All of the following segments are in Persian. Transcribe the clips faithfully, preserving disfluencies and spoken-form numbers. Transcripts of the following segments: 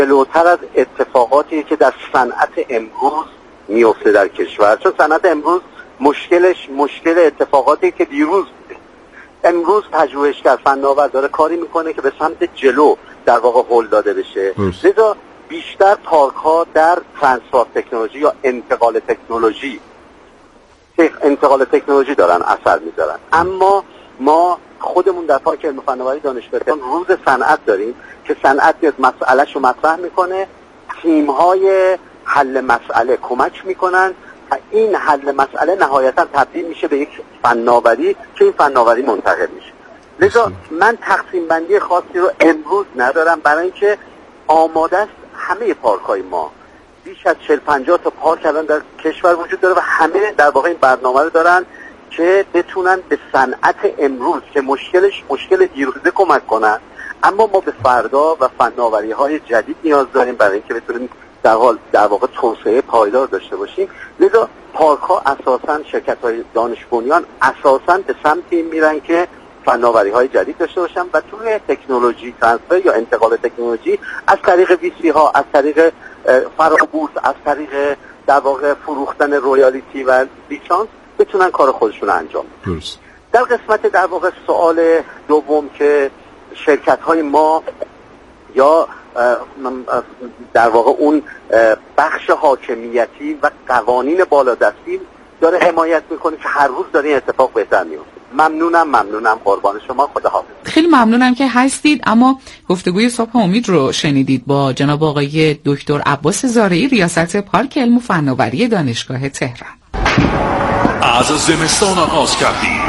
جلوتر از اتفاقاتی که در صنعت امروز میفته در کشور، چون صنعت امروز مشکلش مشکل اتفاقاتی که دیروز بوده. امروز پژوهشگر فناور داره کاری میکنه که به سمت جلو در واقع هل داده بشه، لذا بیشتر پارک ها در ترانسفر تکنولوژی یا انتقال تکنولوژی انتقال تکنولوژی دارن اثر میذارن. اما ما خودمون در پارک علم و فناوری دانشگاه تهران روز صنعت داریم که صنعت میاد مسئلهشو مطرح میکنه، تیم‌های حل مسئله کمک میکنن و این حل مسئله نهایتا تبدیل میشه به یک فناوری که این فناوری منتقل میشه. لذا من تقسیم بندی خاصی رو امروز ندارم، برای اینکه آماده است همه پارک های ما، بیش از چهل پنجاه تا پارک الان در کشور وجود داره و همه در واقع این برنامه رو دارن که بتونن به صنعت امروز که مشکلش مشکل دیروزه کمک کنن. اما ما به فردا و فناوری های جدید نیاز داریم برای اینکه بتونیم در حال در واقع توسعه پایدار داشته باشیم. لذا پارک ها اساساً شرکت های دانش بنیان اساساً به سمت این میرن که فناوری های جدید داشته باشن و توی تکنولوژی ترانسفر یا انتقال تکنولوژی از طریق ویسی ها، از طریق فرابورس، از طریق در واقع فروختن رویالیتی و لیسانس بتونن کار خودشون رو انجام بدن. در قسمت در واقع سوال دوم که شرکت های ما یا در واقع اون بخش حاکمیتی و قوانین بالادستی داره حمایت میکنه که هر روز داره این اتفاق بهتر میفته. ممنونم ممنونم قربان شما، خدا حافظ. خیلی ممنونم که هستید. اما گفتگوی صبح امید رو شنیدید با جناب آقای دکتر عباس زارعی، ریاست پارک علم و فناوری دانشگاه تهران. از زمستان آغاز کردیم،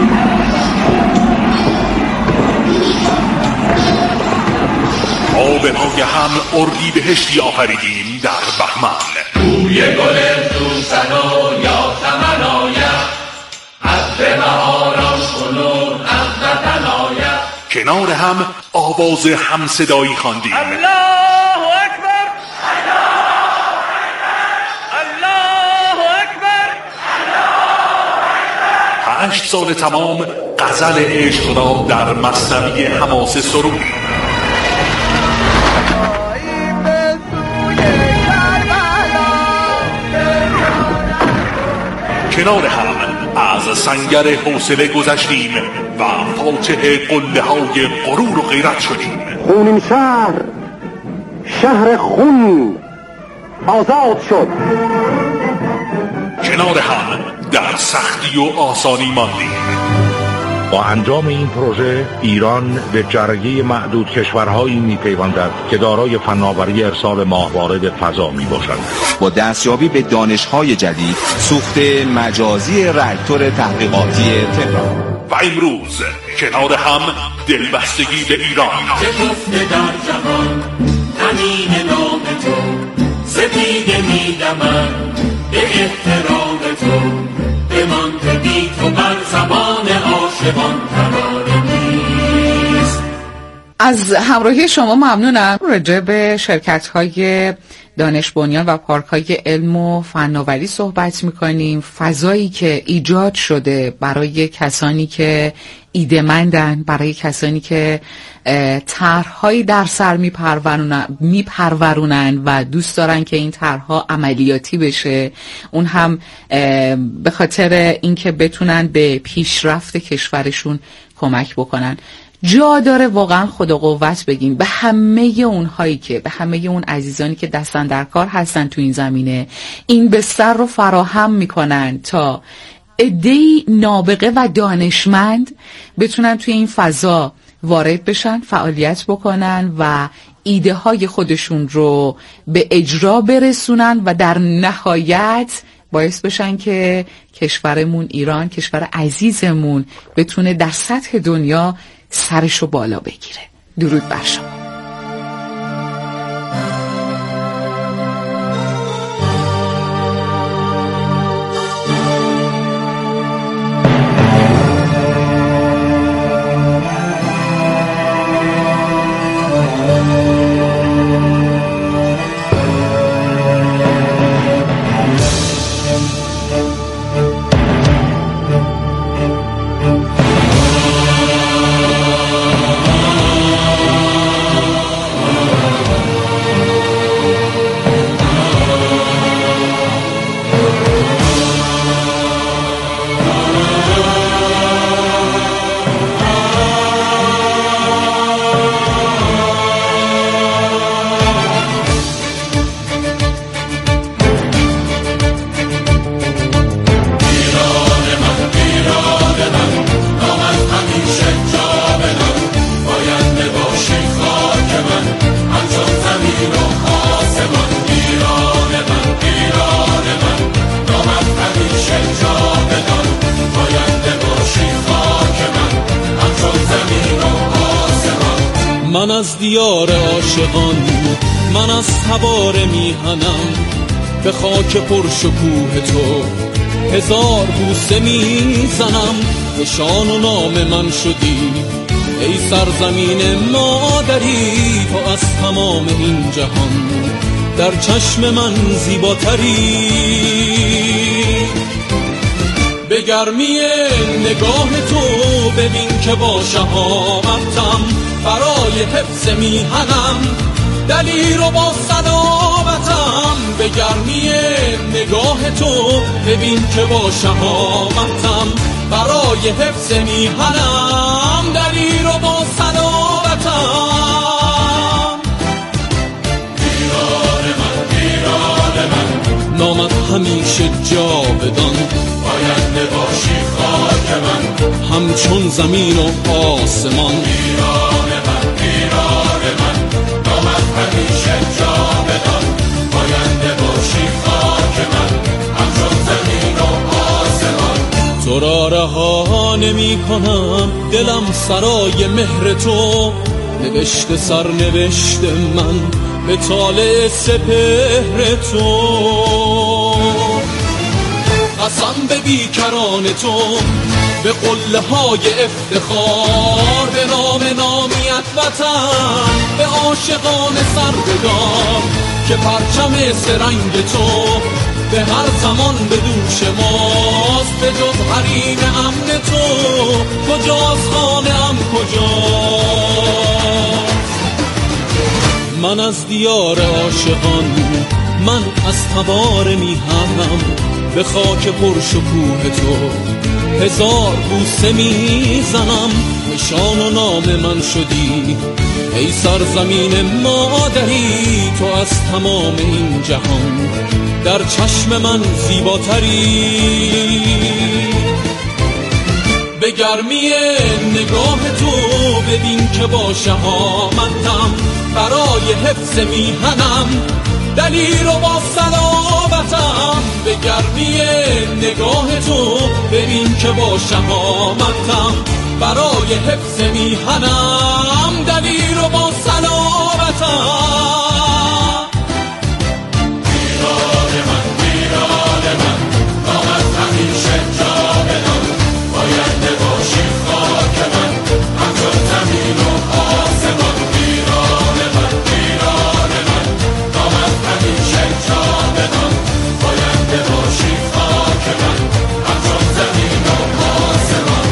آبهای هم اردیبهشتی آفریدیم در بهمن. بوی گل سوسن و یاسمن آید، عطر بهاران کنون از وطن آید. کنار هم آواز همصدایی خواندیم. الله اکبر، الله اکبر. هشت سال تمام غزل عشق را در مثنوی حماسه سرودیم. کنار هم از سنگر حوصله گذشتیم و فاتح قله های غرور و غیرت شدیم. خونین شهر، شهر خون آزاد شد. کنار هم در سختی و آسانی ماندیم. با انجام این پروژه ایران به جرگه معدود کشورهایی می‌پیوندد که دارای فناوری ارسال ماهواره فضا میباشند. با دستیابی به دانش‌های جدید، سوخت مجازی راکتور تحقیقاتی تهران و امروز کنار هم دلبستگی به ایران. چه گفته در جهان امین نام تو، سپیده میدمن به احترام تو، به منطقی تو بر زبان عاشقان ترانه نیست. از همراهی شما ممنونم. راجع به شرکت‌های دانش بنیان و پارک‌های علم و فناوری صحبت می‌کنیم. فضایی که ایجاد شده برای کسانی که ایده‌مندن، برای کسانی که طرح‌هایی در سر می‌پرورونن می‌پرورونن و دوست دارن که این طرح‌ها عملیاتی بشه، اون هم به خاطر اینکه بتونن به پیشرفت کشورشون کمک بکنن. جا داره واقعا خدا قوت بگیم به همه اونهایی که به همه اون عزیزانی که دستن در کار هستن تو این زمینه، این بستر رو فراهم میکنن تا عده‌ای نابغه و دانشمند بتونن توی این فضا وارد بشن، فعالیت بکنن و ایده های خودشون رو به اجرا برسونن و در نهایت باعث بشن که کشورمون ایران، کشور عزیزمون، بتونه در سطح دنیا سرشو بالا بگیره. درود بر شما. من از دیار عاشقان، من از تبار میهنم، به خاک پرشکوه تو هزار بوسه میزنم. نشان و نام من شدی ای سرزمین مادری، تو از تمام این جهان در چشم من زیباتری. به گرمی نگاه تو ببین که با شهامتم برای حفظ میهنم، دلیر و با صلابتم. به گرمی نگاه تو ببین که با شهامتم برای حفظ میهنم، دلیر و با صلابتم. ایران من، ایران من، نامت همیشه جاودان، پاینده باشی خاک من، همچون زمین و آسمان. ایران من، ایران من، نامت همیشه جاودان، پاینده باشی خاک من، همچون زمین و آسمان. تو را رها نمی کنم، دلم سرای مهر تو، نوشته سر نوشته من به طالع سپهر تو. قسم به بیکران تو، به قله های افتخار، به نام نامیت وطن، به عاشقان سربدار که پرچم سرنگ تو به هر زمان به دوش ماست. به جز حریم امن تو کجاست خانه ام کجاست؟ من از دیار عاشقان، من از تبار میهنم، به خاک پرشکوه تو هزار بوسه میزنم. نشان و نام من شدی ای سرزمین مادری، تو از تمام این جهان در چشم من زیباتری. به گرمی نگاه تو ببین که با شهامتم برای حفظ میهنم، دلیر و با صلابتم. به گرمی نگاه تو ببین که با شهامتم برای حفظ میهنم، دلیر و با صلابتم. ایران من، ایران من، نامت همیشه جاودان، پاینده باشی خاک من، همچون زمین و آسمان. ایران من، ایران من، نامت همیشه جاودان، پاینده باشی خاک من، همچون زمین و آسمان.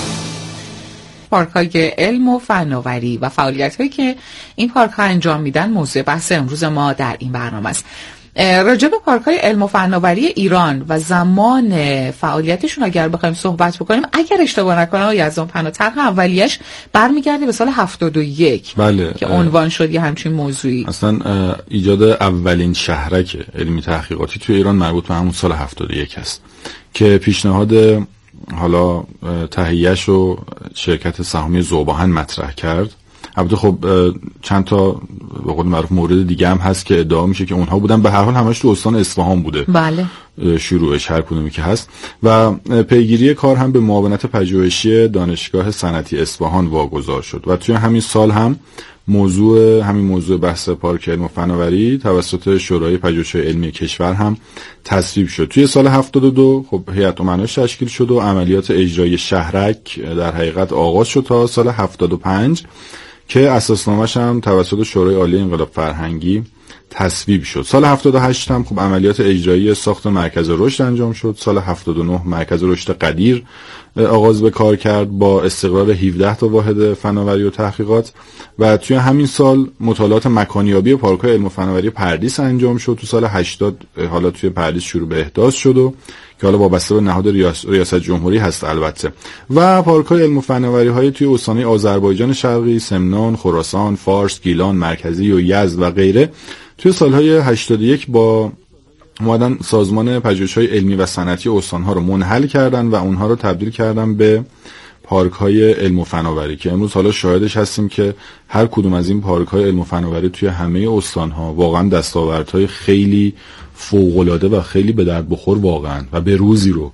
پارک‌های علم و فناوری و فعالیت‌هایی که این پارک‌ها انجام میدن موضوع بحث امروز ما در این برنامه است. راجع به پارک‌های علم و فناوری ایران و زمان فعالیتشون اگر بخوایم صحبت بکنیم، اگر اشتباه نکنم یزدان پناه، طرح اولیه‌اش برمیگرده به سال هفتاد و یک. بله، که عنوان شد یه همچین موضوعی. اصلا ایجاد اولین شهرک علمی تحقیقاتی توی ایران مربوط به همون سال هفتاد و یک هست که پیشنهاد حالا تهیه‌اش رو شرکت سهامی ذوباهن مطرح کرد. البته خب چند تا به قول معروف مورد دیگه هم هست که ادعا میشه که اونها بودن. به هر حال همش تو استان اصفهان بوده. بله. شروعش هر کدومی که هست و پیگیری کار هم به معاونت پژوهشی دانشگاه صنعتی اصفهان واگذار شد و توی همین سال هم موضوع همین موضوع بحث پارک علم و فناوری توسط شورای پژوهش علمی کشور هم تصویب شد. توی سال هفتاد و دو خب هیئت امناش تشکیل شد و عملیات اجرایی شهرک در حقیقت آغاز شد تا سال هفتاد و پنج که اساسنامه‌اش هم توسط شورای عالی انقلاب فرهنگی تصویب شد. سال هفتاد و هشت هم خب عملیات اجرایی ساخت مرکز رشد انجام شد. سال هفتاد و نه مرکز رشد قدیر آغاز به کار کرد با استقرار هفده تا واحد فناوری و تحقیقات و توی همین سال مطالعات مکانیابی پارک‌های علم و فناوری پردیس انجام شد. تو سال هشتاد حالا توی پردیس شروع به احداث شد و که حالا وابسته به نهاد ریاس... ریاست جمهوری هست البته. و پارک‌های علم و فناوری‌های توی استان‌های آذربایجان شرقی، سمنان، خراسان، فارس، گیلان، مرکزی و یزد و غیره توی سال‌های هشتاد و یک با اومدن سازمان پژوهش‌های علمی و صنعتی استان‌ها رو منحل کردن و اونها رو تبدیل کردن به پارک‌های علم و فناوری که امروز حالا شاهدش هستیم که هر کدوم از این پارک‌های علم و فناوری توی همه استان‌ها واقعا دستاوردهای خیلی فوق‌العاده و خیلی به درد بخور واقعا و به روزی رو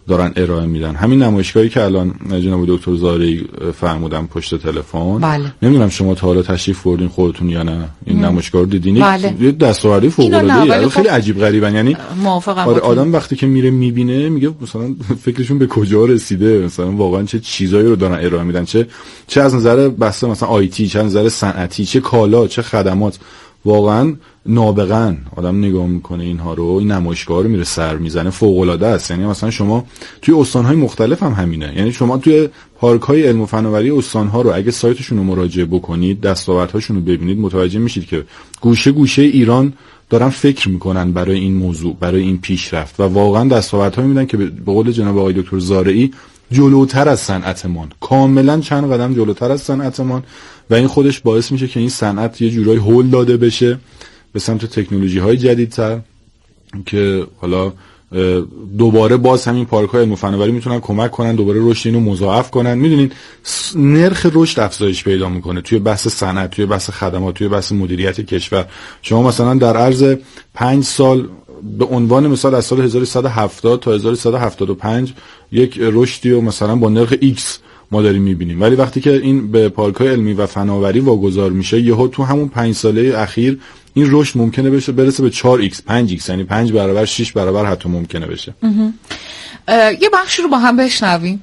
دارن ارائه میدن. همین نمایشگاهی که الان جناب دکتر زارعی فرمودن پشت تلفن، بله. نمیدونم شما تا حالا تشریف بردین خودتون یا نه این نمایشگاه رو دیدین؟ بله. یه دستاوردی فوق العاده خیلی عجیب غریبن. یعنی آره آدم وقتی که میره میبینه میگه مثلا فکرشون به کجا رسیده، مثلا واقعا چه چیزایی رو دارن ارائه میدن، چه چه از نظر بحث مثلا آیتی، چه از نظر صنعتی، چه کالا، چه خدمات. واقعا نابغه‌ن. آدم نگاه میکنه اینها رو، این نمایشگاه رو میره سر میزنه، فوق العاده است. یعنی مثلا شما توی استان‌های مختلف هم همینه. یعنی شما توی پارک‌های علم و فناوری استان‌ها رو اگه سایتشون رو مراجعه بکنید، دستاوردهاشون رو ببینید، متوجه میشید که گوشه گوشه ایران دارن فکر میکنن برای این موضوع، برای این پیشرفت، و واقعا دستاوردهایی میدن که به قول جناب آقای دکتر زارعی جلوتر از صنعتمان، کاملا چند قدم جلوتر از صنعتمان، و این خودش باعث میشه که این صنعت یه جورایی هول داده بشه به سمت تکنولوژی های جدیدتر که حالا دوباره باز همین پارک‌های علم و فناوری میتونن کمک کنن دوباره رشد اینو مضاعف کنن. میدونین نرخ رشد افزایش پیدا میکنه توی بحث صنعت، توی بحث خدمات، توی بحث مدیریت کشور. شما مثلا در عرض پنج سال به عنوان مثال از سال هزار و سیصد و هفتاد تا هزار و سیصد و هفتاد و پنج یک رشدی و مثلا با نرخ X ما داریم میبینیم، ولی وقتی که این به پارک‌های علمی و فناوری واگذار میشه، یهو تو همون پنج ساله اخیر این رشد ممکنه بشه برسه به چهار ایکس، پنج ایکس، یعنی پنج برابر، شش برابر حتی ممکنه بشه. یه بخش رو با هم بشنویم.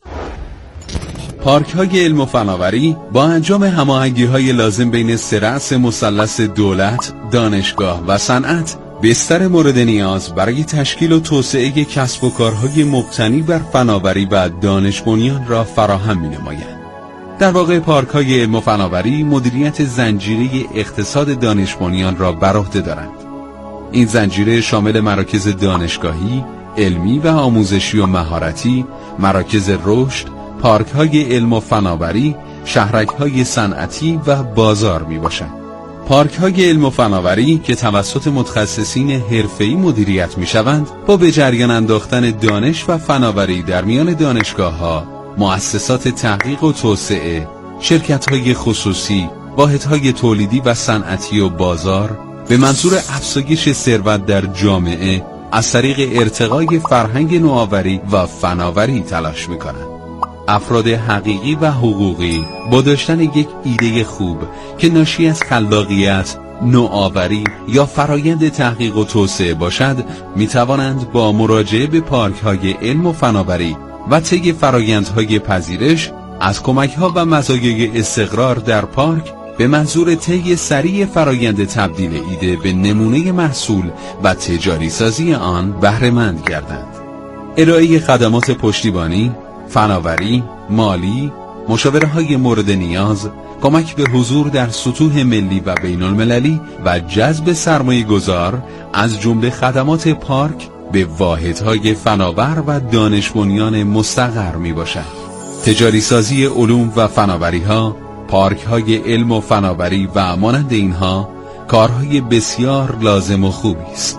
پارک‌های علم و فناوری با انجام هماهنگی‌های لازم بین سه رأس مثلث دولت، دانشگاه و صنعت، بستر مورد نیاز برای تشکیل و توسعه کسب و کارهای مبتنی بر فناوری و دانش بنیان را فراهم می‌نمایند. در واقع پارک‌های علم و فناوری مدیریت زنجیره اقتصاد دانش بنیان را بر عهده دارند. این زنجیره شامل مراکز دانشگاهی، علمی و آموزشی و مهارتی، مراکز رشد، پارک‌های علم و فناوری، شهرک‌های صنعتی و بازار میباشند. پارک‌های علم و فناوری که توسط متخصصین حرفه‌ای مدیریت می‌شوند، با به جریان انداختن دانش و فناوری در میان دانشگاه‌ها، مؤسسات تحقیق و توسعه، شرکت‌های خصوصی، واحدهای تولیدی و صنعتی و بازار، به منظور افزایش ثروت در جامعه از طریق ارتقای فرهنگ نوآوری و فناوری تلاش می‌کنند. افراد حقیقی و حقوقی با داشتن یک ایده خوب که ناشی از خلاقیت، نوآوری یا فرایند تحقیق و توسعه باشد، می توانند با مراجعه به پارک‌های علم و فناوری و طی فرایندهای پذیرش از کمک‌ها و مزایای استقرار در پارک به منظور طی سریع فرایند تبدیل ایده به نمونه محصول و تجاری سازی آن بهره مند گردند. ارائه خدمات پشتیبانی، فناوری، مالی، مشاوره‌های مورد نیاز، کمک به حضور در سطوح ملی و بین المللی و جذب سرمایه گذار از جمله خدمات پارک به واحدهای فناور و دانش بنیان مستقر می باشد. تجاری سازی علوم و فناوری ها، پارک های علم و فناوری و مانند اینها کارهای بسیار لازم و خوبی است.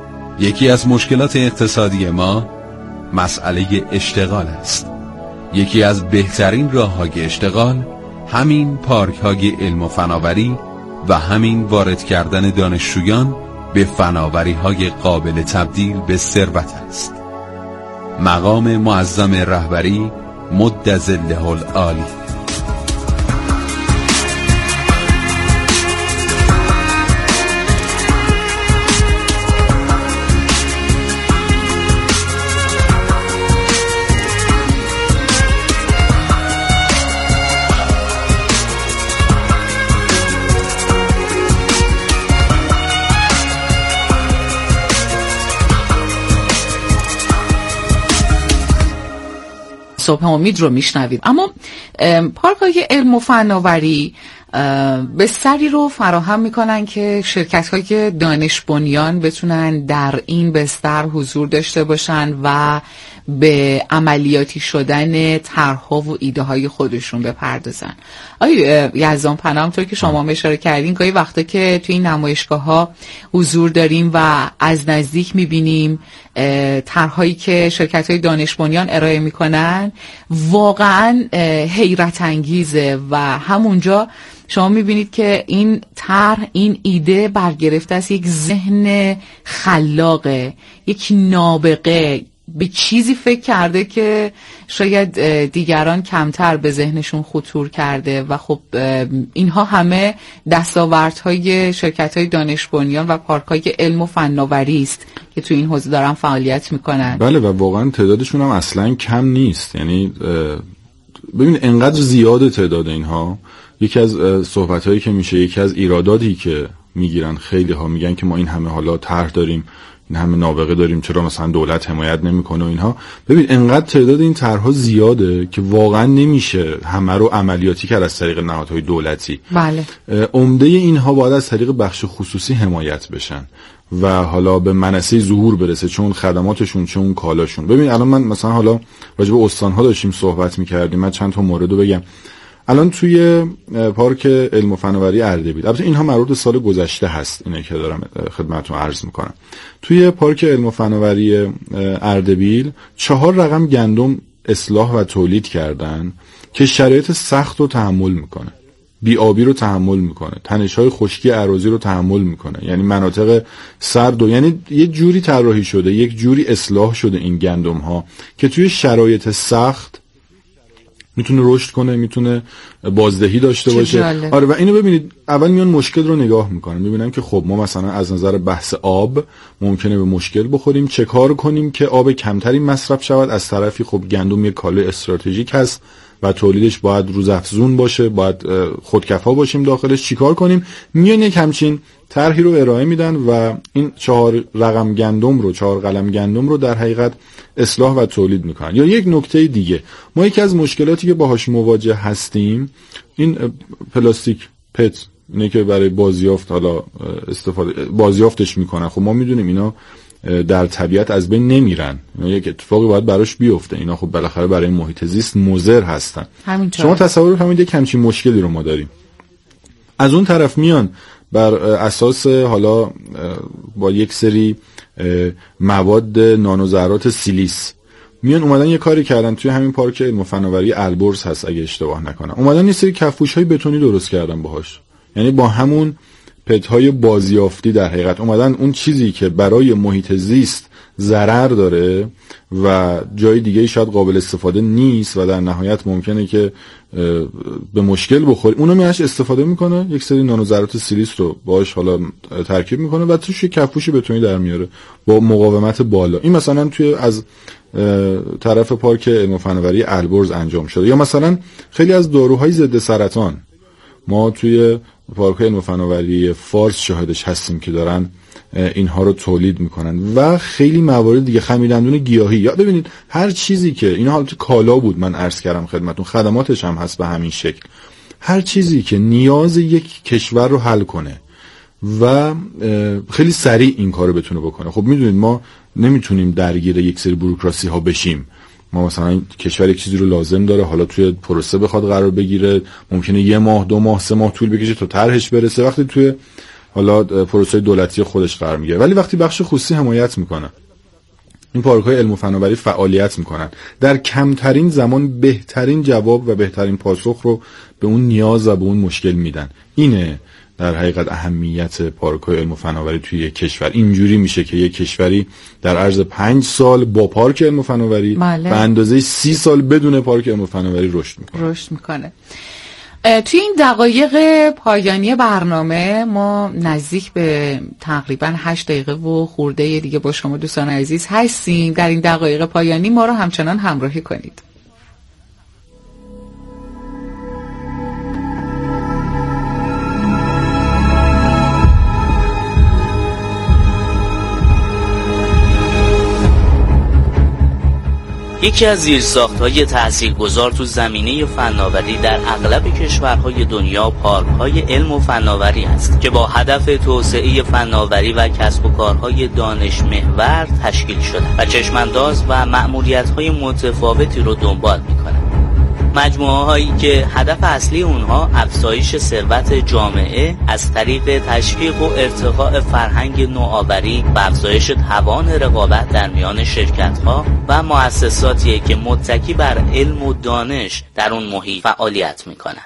یکی از مشکلات اقتصادی ما مسئله اشتغال است. یکی از بهترین راه‌های اشتغال همین پارک‌های علم و فناوری و همین وارد کردن دانشجویان به فناوری‌های قابل تبدیل به ثروت است. مقام معظم رهبری مد ظله العالی. صبح امید رو میشنویم. اما پارک‌های علم و فناوری بستری رو فراهم میکنن که شرکت‌های دانش بنیان بتونن در این بستر حضور داشته باشن و به عملیاتی شدن طرح‌ها و ایده‌های خودشون بپردازن. آیا یزدان پناه، همونطور که شما اشاره کردین، گاهی وقتا که توی این نمایشگاه‌ها حضور داریم و از نزدیک می‌بینیم طرح‌هایی که شرکت‌های دانش بنیان ارائه می‌کنن، واقعاً حیرت انگیزه و همونجا شما می‌بینید که این طرح، این ایده برگرفته از یک ذهن خلاقه، یک نابغه، به چیزی فکر کرده که شاید دیگران کمتر به ذهنشون خطور کرده و خب اینها همه دستاوردهای شرکت‌های دانش بنیان و پارک‌های علم و فناوری است که تو این حوزه دارن فعالیت میکنن. بله و واقعا تعدادشون هم اصلا کم نیست. یعنی ببین انقدر زیاده تعداد اینها. یکی از صحبت‌هایی که میشه، یکی از ایراداتی که میگیرن خیلی ها میگن که ما این همه حالا طرح داریم، این همه نابغه داریم، چرا مثلا دولت حمایت نمیکنه و اینها. ببین انقدر تعداد این طرح‌ها زیاده که واقعا نمیشه همه رو عملیاتی کرد از طریق نهادهای دولتی. بله. عمده اینها باید از طریق بخش خصوصی حمایت بشن و حالا به منصه ظهور برسه، چون خدماتشون، چون کالاشون. ببین الان من مثلا حالا راجع به استان‌ها داشتیم صحبت می‌کردیم، من چند تا موردو بگم. الان توی پارک علم و فناوری اردبیل، البته اینها مربوط به سال گذشته هست، اینه که دارم خدمتتون عرض میکنم. توی پارک علم و فناوری اردبیل چهار رقم گندم اصلاح و تولید کردن که شرایط سخت رو تحمل میکنه، بی‌آبی رو تحمل میکنه، تنش‌های خشکی اراضی رو تحمل میکنه، یعنی مناطق سرد و یعنی یه جوری طراحی شده، یک جوری اصلاح شده این گندم ها که توی شرایط سخت میتونه رشد کنه، میتونه بازدهی داشته باشه. جالب. آره و اینو ببینید، اول میان مشکل رو نگاه میکنن، میبینن که خب ما مثلا از نظر بحث آب ممکنه به مشکل بخوریم، چه کار کنیم که آب کمتری مصرف شود. از طرفی خب گندم یک کالای استراتژیک هست و تولیدش باید روزافزون باشه، باید خودکفا باشیم داخلش. چیکار کنیم؟ میان یک همچین طرحی رو ارائه میدن و این چهار رقم گندم رو، چهار قلم گندم رو در حقیقت اصلاح و تولید میکنن. یا یک نکته دیگه، ما یکی از مشکلاتی که باهاش مواجه هستیم این پلاستیک پت، اینه که برای بازیافت حالا استفاده بازیافتش میکنن. خب ما میدونیم اینا در طبیعت از بین نمیرن، اینا یک اتفاقی باید براش بیفته. اینا خب بالاخره برای محیط زیست مضر هستن. همینطور. شما تصور کنید یک همچین مشکلی رو ما داریم. از اون طرف میان بر اساس حالا با یک سری مواد نانوذرات سیلیس میان اومدن یه کاری کردن توی همین پارک علم و فناوری البرز هست اگه اشتباه نکنم، اومدن یه سری کفوش‌های بتونی درست کردن باهاش، یعنی با همون پت‌های بازیافتی در حقیقت اومدن اون چیزی که برای محیط زیست ضرر داره و جای دیگه شاید قابل استفاده نیست و در نهایت ممکنه که به مشکل بخوره، اونو میاش استفاده میکنه، یک سری نانوذرات سیلیس رو باهاش حالا ترکیب میکنه و توش یک کفوشی بتونی در میاره با مقاومت بالا. این مثلا توی از طرف پارک علم و فناوری البرز انجام شده. یا مثلا خیلی از داروهای ضد سرطان ما توی پارک علم و فناوری فارس شاهدش هستیم که دارن اینها رو تولید میکنن و خیلی موارد دیگه، خمیردندون گیاهی. یا ببینید هر چیزی که اینا حالت کالا بود، من عرض کردم خدمتون، خدماتش هم هست به همین شکل. هر چیزی که نیاز یک کشور رو حل کنه و خیلی سریع این کارو بتونه بکنه. خب میدونید ما نمیتونیم درگیر یک سری بوروکراسی ها بشیم. ما مثلا کشور یک چیزی رو لازم داره، حالا توی پروسه بخواد قرار بگیره، ممکنه یه ماه، دو ماه، سه ماه طول بکشه تا طرحش برسه، وقتی توی حالا پروسه دولتی خودش قرار میگیره. ولی وقتی بخش خصوصی حمایت میکنه، این پارک‌های علم و فناوری فعالیت میکنن، در کمترین زمان بهترین جواب و بهترین پاسخ رو به اون نیاز و به اون مشکل میدن. اینه در حقیقت اهمیت پارک‌های علم و فناوری توی یک کشور. اینجوری میشه که یک کشوری در عرض پنج سال با پارک علم و فناوری به اندازه سی سال بدون پارک علم و فناوری رشد میکنه. رشد میکنه. توی این دقایق پایانی برنامه ما نزدیک به تقریبا هشت دقیقه و خورده دیگه با شما دوستان عزیز هستیم. در این دقایق پایانی ما رو همچنان همراهی کنید. یکی از زیرساخت‌های تاثیرگذار تو زمینه فناوری در اغلب کشورهای دنیا پارک‌های علم و فناوری است که با هدف توسعه فناوری و کسب و کارهای دانش محور تشکیل شده و چشمانداز و مأموریت‌های متفاوتی رو دنبال می‌کنند. مجموعه هایی که هدف اصلی اونها افزایش ثروت جامعه از طریق تشویق و ارتقاء فرهنگ نوآوری و افزایش توان رقابت در میان شرکت ها و مؤسساتیه که متکی بر علم و دانش در اون محیط فعالیت میکنن.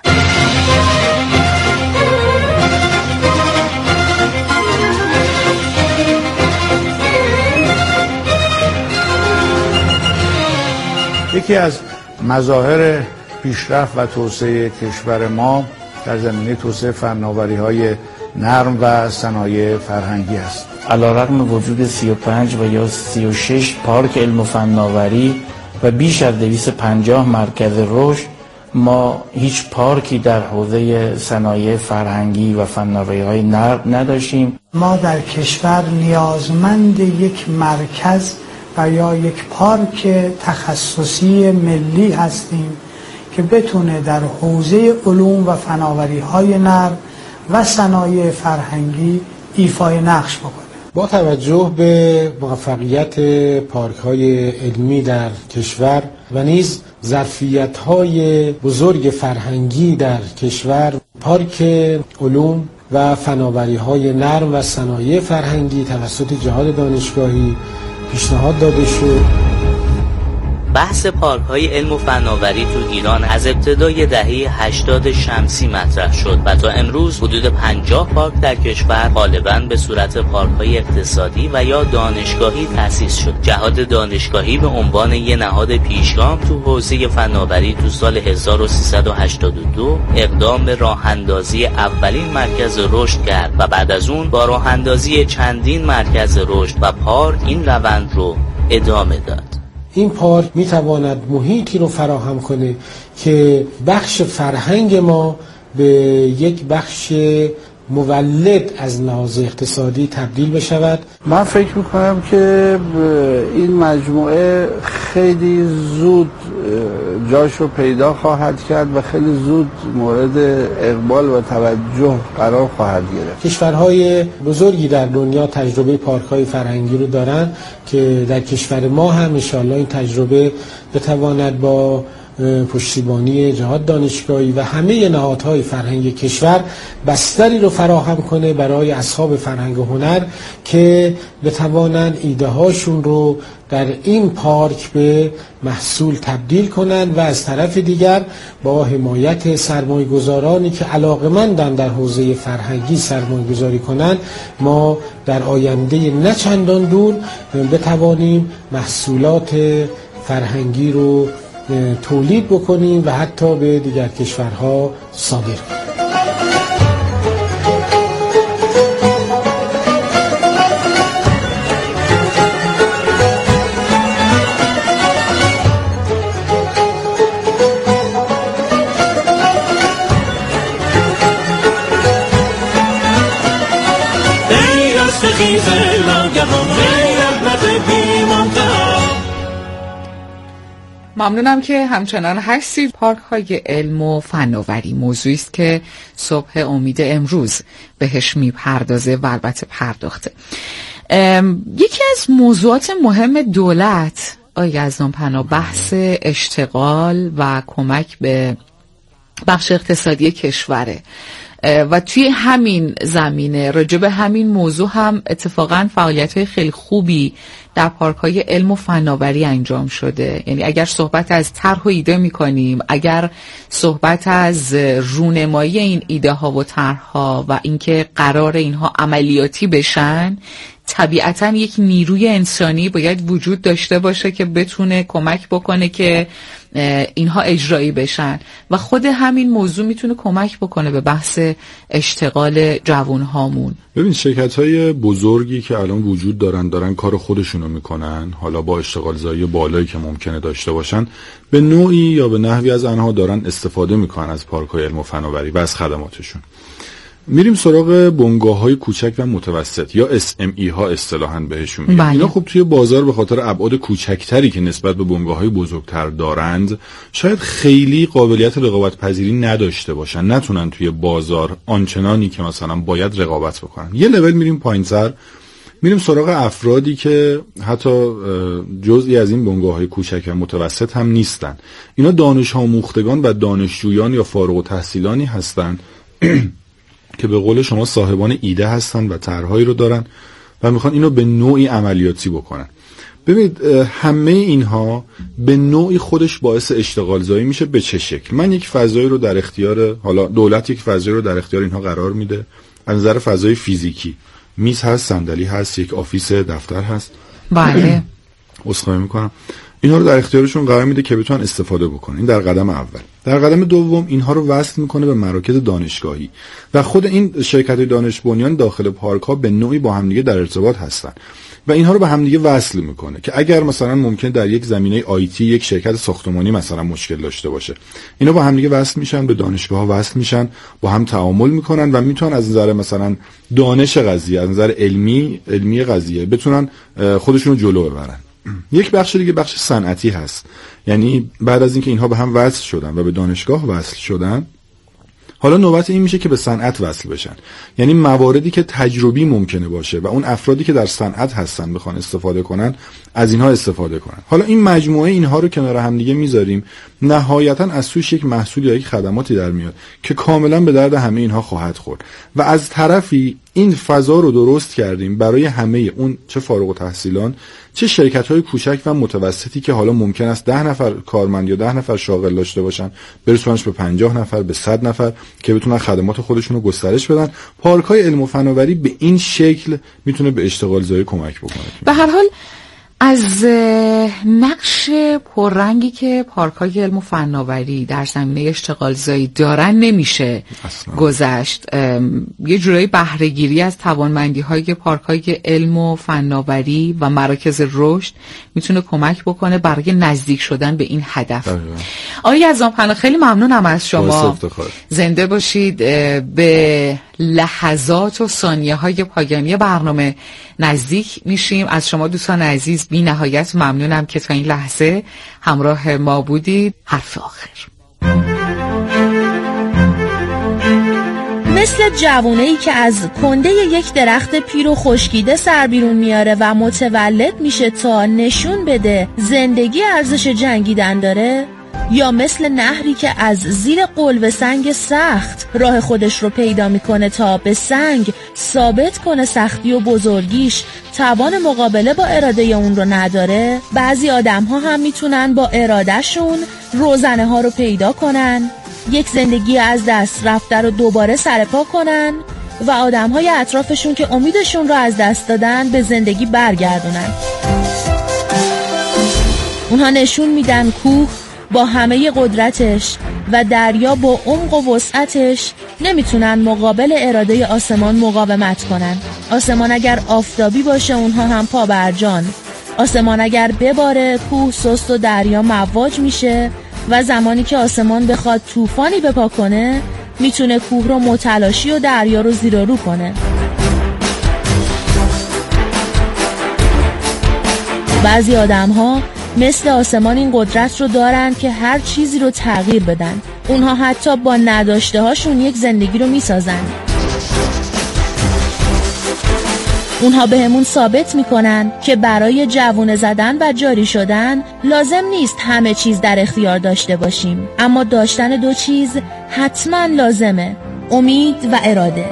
یکی از مظاهر پیشرفت و توسعه کشور ما در زمینه توسعه فناوری‌های نرم و صنایع فرهنگی است. علیرغم وجود سی و پنج و یا سی و شش پارک علم و فناوری و بیش از دویست و پنجاه مرکز رشد، ما هیچ پارکی در حوزه صنایع فرهنگی و فناوری‌های نرم نداشتیم. ما در کشور نیازمند یک مرکز و یا یک پارک تخصصی ملی هستیم که بتونه در حوزه علوم و فناوری‌های نرم و صنایع فرهنگی ایفای نقش بکنه. با توجه به موفقیت پارک‌های علمی در کشور و نیز ظرفیت‌های بزرگ فرهنگی در کشور، پارک علوم و فناوری‌های نرم و صنایع فرهنگی توسط جهاد دانشگاهی پیشنهاد داده شد. بحث پارک‌های علم و فناوری تو ایران از ابتدای دهه هشتاد شمسی مطرح شد و تا امروز حدود پنجاه پارک در کشور غالباً به صورت پارک‌های اقتصادی و یا دانشگاهی تأسیس شد. جهاد دانشگاهی به عنوان یک نهاد پیشگام تو حوزه فناوری تو سال هزار و سیصد و هشتاد و دو اقدام به راه‌اندازی اولین مرکز رشد کرد و بعد از اون با راه‌اندازی چندین مرکز رشد و پارک این روند رو ادامه داد. این پارک میتواند محیطی رو فراهم کنه که بخش فرهنگ ما به یک بخش مولد از لحاظ اقتصادی تبدیل بشود. من فکر میکنم که این مجموعه خیلی زود جاشو پیدا خواهد کرد و خیلی زود مورد اقبال و توجه قرار خواهد گرفت. کشورهای بزرگی در دنیا تجربه پارک‌های فرهنگی رو دارن که در کشور ما هم انشاءالله این تجربه بتواند با پشتیبانی جهاد دانشگاهی و همه نهادهای فرهنگ کشور بستری رو فراهم کنه برای اصحاب فرهنگ و هنر که بتوانند ایده هاشون رو در این پارک به محصول تبدیل کنند و از طرف دیگر با حمایت سرمایه‌گذارانی که علاقه‌مندند در حوزه فرهنگی سرمایه‌گذاری کنند، ما در آینده نه چندان دور بتوانیم محصولات فرهنگی رو تولید بکنیم و حتی به دیگر کشورها صادر کنیم. ممنونم که همچنان هستید. پارک های علم و فناوری موضوعی است که صبح امید امروز بهش میپردازه و البته پرداخته. یکی از موضوعات مهم دولت آقای یزدانپناه بحث اشتغال و کمک به بخش اقتصادی کشوره و توی همین زمینه راجع به همین موضوع هم اتفاقا فعالیت‌های خیلی خوبی در پارک‌های علم و فناوری انجام شده. یعنی اگر صحبت از طرح و ایده می‌کنیم، اگر صحبت از رونمایی این ایده ها و طرح‌ها و اینکه قرار اینها عملیاتی بشن، طبیعتاً یک نیروی انسانی باید وجود داشته باشه که بتونه کمک بکنه که اینها اجرایی بشن و خود همین موضوع میتونه کمک بکنه به بحث اشتغال جوانهامون. ببین شرکت‌های بزرگی که الان وجود دارن دارن کار خودشونو میکنن، حالا با اشتغال زایی بالایی که ممکنه داشته باشن، به نوعی یا به نحوی از آنها دارن استفاده میکنن از پارک‌های علم و فناوری و از خدماتشون. میریم سراغ بنگاه‌های کوچک و متوسط یا اس ام ای ها اصطلاحاً بهشون میگن. اینا خب توی بازار به خاطر ابعاد کوچکتری که نسبت به بنگاه‌های بزرگتر دارند شاید خیلی قابلیت رقابت پذیری نداشته باشن، نتونن توی بازار آنچنانی که مثلا باید رقابت بکنن. یه لول میریم پایین‌تر، میریم سراغ افرادی که حتی جزئی از این بنگاه‌های کوچک و متوسط هم نیستن. اینا دانش آموختگان و دانشجویان یا فارغ التحصیلانی هستن که به قول شما صاحبان ایده هستن و طرحهایی رو دارن و میخوان اینو به نوعی عملیاتی بکنن. ببینید همه اینها به نوعی خودش باعث اشتغال زایی میشه. به چه شکل؟ من یک فضایی رو در اختیار، حالا دولت یک فضایی رو در اختیار اینها قرار میده. از نظر فضای فیزیکی میز هست، صندلی هست، یک آفیس دفتر هست. بله. عذرخواهی میکنم. اینها رو در اختیارشون قرار میده که بتونن استفاده بکنن. این در قدم اول. در قدم دوم اینها رو وصل میکنه به مراکز دانشگاهی و خود این شرکت دانش بنیان داخل پارک ها به نوعی با همدیگه در ارتباط هستن و اینها رو به همدیگه وصل میکنه که اگر مثلا ممکن در یک زمینه آیتی یک شرکت ساختمانی مثلا مشکل داشته باشه، اینا با همدیگه وصل میشن، به دانشگاه ها وصل میشن، با هم تعامل میکنن و میتونن از نظر مثلا دانش قضیه، از نظر علمی علمی قضیه بتونن خودشون رو جلو ببرن. یک بخش دیگه بخش صنعتی هست، یعنی بعد از اینکه اینها به هم وصل شدن و به دانشگاه وصل شدن، حالا نوبت این میشه که به صنعت وصل بشن، یعنی مواردی که تجربی ممکنه باشه و اون افرادی که در صنعت هستن بخوان استفاده کنن از اینها استفاده کنن. حالا این مجموعه اینها رو کنار هم دیگه میذاریم، نهایتا از توش یک محصول یا یک خدماتی در میاد که کاملا به درد همه اینها خواهد خورد و از طرفی این فضا رو درست کردیم برای همه اون چه فارغ التحصیلان چه شرکت‌های کوچک و متوسطی که حالا ممکن است ده نفر کارمند یا ده نفر شاغل داشته باشن برسونش به پنجاه نفر به صد نفر که بتونن خدمات خودشون رو گسترش بدن. پارک‌های علم و فناوری به این شکل میتونه به اشتغال زایی کمک بکنه. به هر حال از نقش پررنگی که پارک‌های علم و فناوری در زمینه اشتغال زایی دارن نمیشه اصلا گذشت. یه جورایی بهره‌گیری از توانمندی‌های پارک‌های علم و فناوری و مراکز رشد میتونه کمک بکنه برای نزدیک شدن به این هدف. آقای یزدانپناه خیلی ممنونم از شما، زنده باشید. به لحظات و ثانیه های پایانی برنامه نزدیک میشیم. از شما دوستان عزیز بی نهایت ممنونم که تا این لحظه همراه ما بودید. حرف آخر. مثل جوونه‌ای که از کنده یک درخت پیر و خشکیده سر بیرون میاره و متولد میشه تا نشون بده زندگی ارزش جنگیدن داره، یا مثل نهری که از زیر قلب سنگ سخت راه خودش رو پیدا میکنه تا به سنگ ثابت کنه سختی و بزرگیش توان مقابله با اراده اون رو نداره، بعضی آدم ها هم میتونن با ارادهشون روزنه ها رو پیدا کنن، یک زندگی از دست رفته رو دوباره سرپا کنن و آدم های اطرافشون که امیدشون رو از دست دادن به زندگی برگردونن. اونها نشون میدن کوه با همه قدرتش و دریا با عمق و وسعتش نمیتونن مقابل اراده آسمان مقاومت کنن. آسمان اگر آفتابی باشه اونها هم پا برجان، آسمان اگر بباره کوه سست و دریا مواج میشه و زمانی که آسمان بخواد طوفانی بپا کنه میتونه کوه رو متلاشی و دریا رو زیر و رو کنه. بعضی آدم ها مثل آسمان این قدرت رو دارن که هر چیزی رو تغییر بدن. اونها حتی با نداشته هاشون یک زندگی رو میسازن. اونها به همون ثابت میکنن که برای جوونه زدن و جاری شدن لازم نیست همه چیز در اختیار داشته باشیم، اما داشتن دو چیز حتما لازمه: امید و اراده.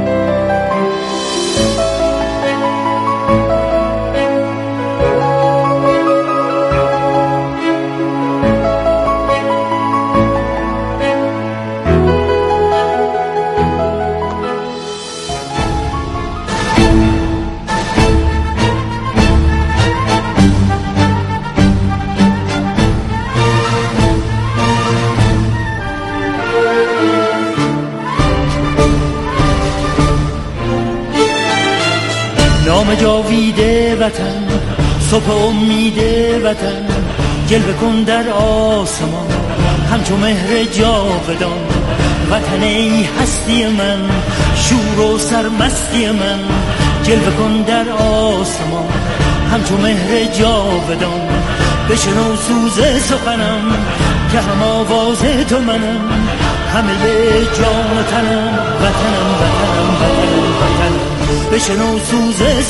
نام جاویده وطن، صبح امید وطن، جلوه کن در آسمان همچو مهر جاودان. وطن ای هستی من، شور و سرمستی من، جلوه کن در آسمان همچو مهر جاودان. بشنو سوز سخنم که هم آواز تو منم، همه جان و تنم، وطنم وطنم وطنم وطنم. بشنو سوز